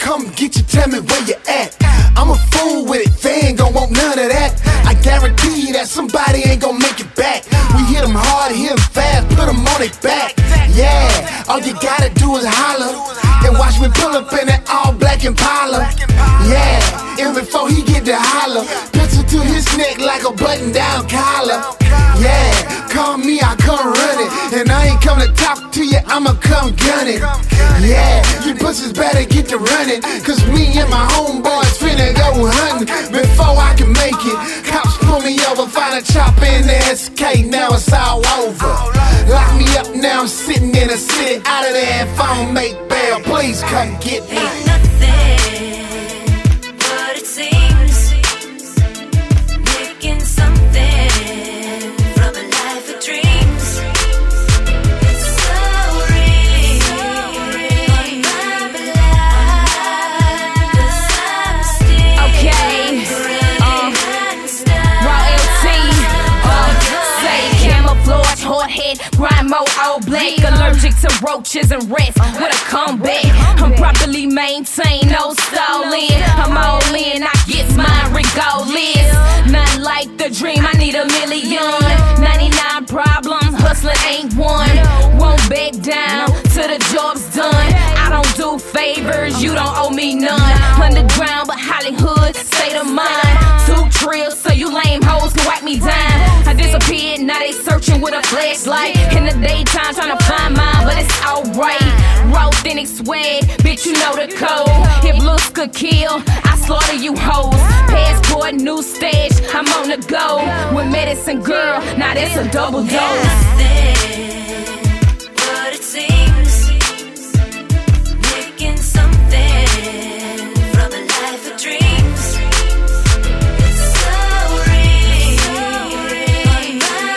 come get you, tell me where you at. I'm a fool with it, they ain't gon' want none of that. I guarantee you that somebody ain't gon' make it back. We hit them hard, hit them fast, put them on their back. Yeah, all you gotta do is holler and watch me pull up in that all black Impala. Yeah, and before he get to holler, pencil to his neck like a button down collar. Yeah, call me, I come running, and I ain't come to talk to you, I'ma come gunning. Yeah, you pussies better get to running, cause me and my homeboys finna go hunting. Before I can make it, cops pull me over, find a chopper in the SK, now it's all over. Lock me up, now I'm sitting in a city, out of there and phone make bail, please come get me. Ain't nothing but it seems, making something from a life of dreams. It's so real, on my blood, 'cause I'm still Raw LT, say camouflage, hard head, grind mode, all black, allergic to roaches and rats with a comeback. I'm properly maintained, no stalling. I'm all in, I get mine regardless. Not like the dream, I need 1,000,000. 99 problems, hustling ain't one. Won't back down till the job's done. I don't do favors, you don't owe me none. Underground, but Hollywood, state of mind. 2 trills, so you lame hoes can wipe me down. I disappeared, now they searching with a flashlight. In the daytime, trying to find mine, but it's alright. Raw, authentic swag, bitch, you know the code. If looks could kill, I slaughter you hoes. Passport, new stash, I'm on the go. With medicine, girl, now that's a double dose. nothing but it seems, making something from a life of dreams. It's so real, on my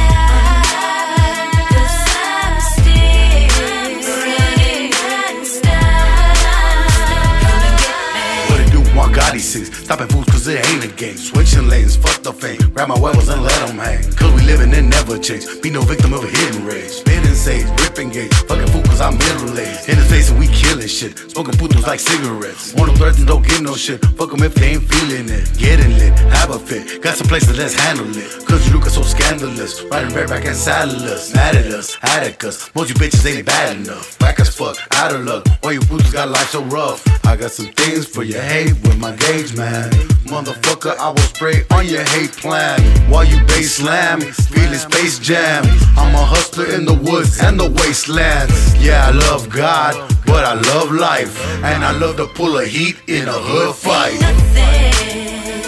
blood, 'cause I'm still running non-stop. Come and get me. What it do, one Gotti 6, stopping fools cause it ain't a game. Switching lanes, fuck the fame, grab my weapons and let them hang. Cause we living and never change, be no victim of a hidden rage. Spinning sage, ripping gauge, fucking fool cause I'm middle-aged. In his face and we killing shit, smoking putos like cigarettes. Wanna threaten, don't get no shit, fuck them if they ain't feeling it. Getting lit, have a fit, got some places, let's handle it. Cause you looking so scandalous, riding bareback and saddleless. Mad at us, Atticus, most you bitches ain't bad enough. Whack as fuck, out of luck, all you putos got life so rough. I got some things for your hate with my gauge, man. Motherfucker, I will spray on your hate plan. While you bass slam, feeling Space Jam. I'm a hustler in the woods and the wastelands. Yeah, I love God, but I love life. And I love to pull a heat in a hood fight. Nothing